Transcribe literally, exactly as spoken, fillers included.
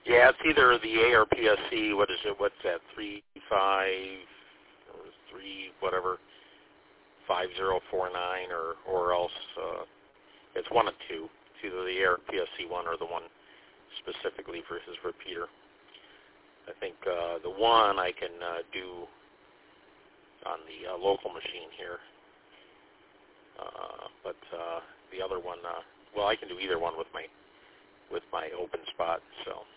Yeah, it's either the A or P S C. What is it? What's that? Three five or three whatever five zero four nine or or else uh, it's one of two. It's either the A or P S C one or the one specifically for his repeater. I think uh, the one I can uh, do on the uh, local machine here, uh, but uh, the other one, uh, well, I can do either one with my with my open spot. So.